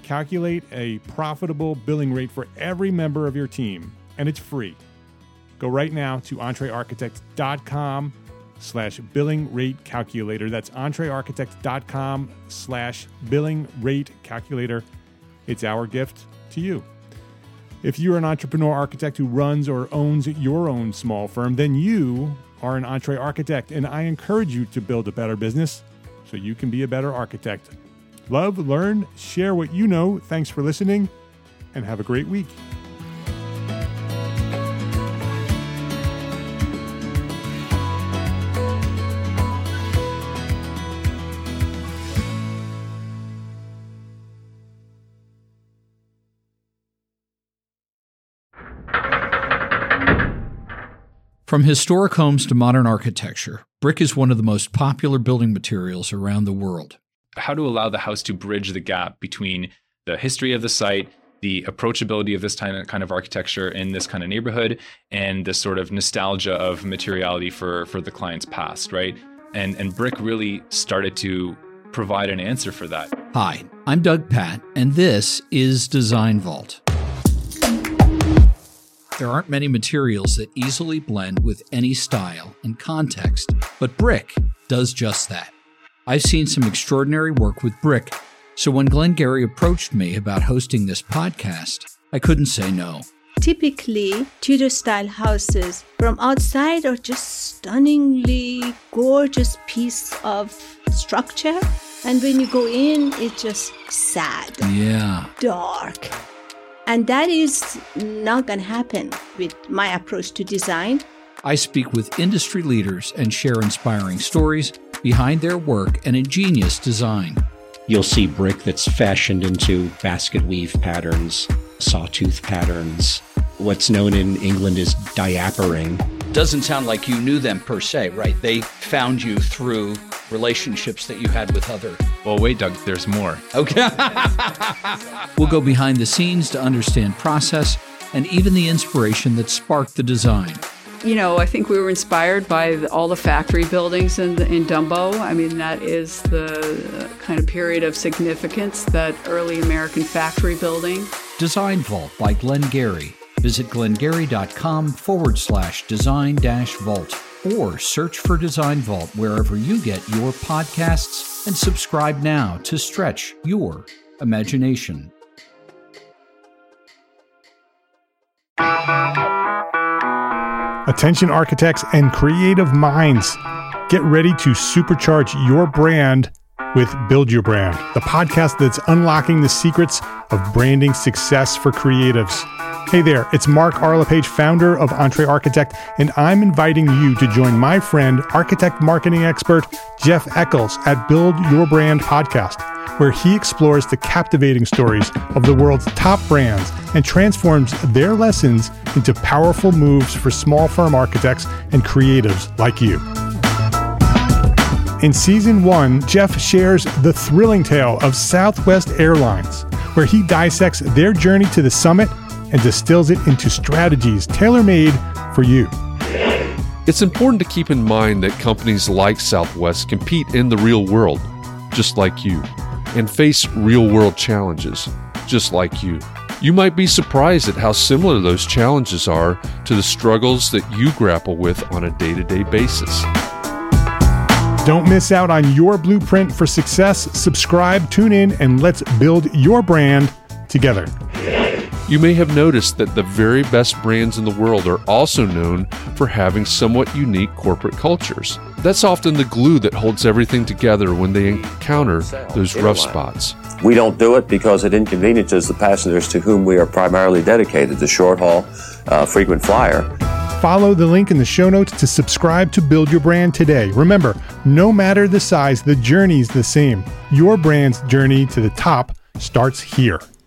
calculate a profitable billing rate for every member of your team, and it's free. Go right now to entrearchitect.com slash billing rate calculator. That's entrearchitect.com slash billing rate calculator. It's our gift to you. If you're an entrepreneur architect who runs or owns your own small firm, then you are an EntreArchitect, and I encourage you to build a better business so you can be a better architect. Love, learn, share what you know. Thanks for listening, and have a great week. From historic homes to modern architecture, brick is one of the most popular building materials around the world. How to allow the house to bridge the gap between the history of the site, the approachability of this kind of architecture in this kind of neighborhood, and the sort of nostalgia of materiality for, for the client's past, right? And, and brick really started to provide an answer for that. Hi, I'm Doug Patt, and this is Design Vault. There aren't many materials that easily blend with any style and context, but brick does just that. I've seen some extraordinary work with brick, so when Glenn Gary approached me about hosting this podcast, I couldn't say no. Typically, Tudor-style houses from outside are just stunningly gorgeous piece of structure, and when you go in, it's just sad, yeah, dark. And that is not going to happen with my approach to design. I speak with industry leaders and share inspiring stories behind their work and ingenious design. You'll see brick that's fashioned into basket weave patterns, sawtooth patterns. What's known in England as diapering. Doesn't sound like you knew them per se, right? They found you through relationships that you had with other... Well, wait, Doug, there's more. Okay. We'll go behind the scenes to understand process and even the inspiration that sparked the design. You know, I think we were inspired by the, all the factory buildings in, in Dumbo. I mean, that is the kind of period of significance, that early American factory building. Design Vault by Glenn Gary. Visit glengary.com forward slash design dash vault or search for Design Vault wherever you get your podcasts and subscribe now to stretch your imagination. Attention architects and creative minds, get ready to supercharge your brand with Build Your Brand, the podcast that's unlocking the secrets of branding success for creatives. Hey there, it's Mark Arlepage, founder of EntreArchitect, and I'm inviting you to join my friend, architect marketing expert Jeff Eccles at Build Your Brand podcast, where he explores the captivating stories of the world's top brands and transforms their lessons into powerful moves for small firm architects and creatives like you. In season one, Jeff shares the thrilling tale of Southwest Airlines, where he dissects their journey to the summit and distills it into strategies tailor-made for you. It's important to keep in mind that companies like Southwest compete in the real world, just like you, and face real-world challenges, just like you. You might be surprised at how similar those challenges are to the struggles that you grapple with on a day-to-day basis. Don't miss out on your blueprint for success. Subscribe, tune in, and let's build your brand together. You may have noticed that the very best brands in the world are also known for having somewhat unique corporate cultures. That's often the glue that holds everything together when they encounter those rough spots. We don't do it because it inconveniences the passengers to whom we are primarily dedicated, the short haul, uh, frequent flyer. Follow the link in the show notes to subscribe to Build Your Brand today. Remember, no matter the size, the journey's the same. Your brand's journey to the top starts here.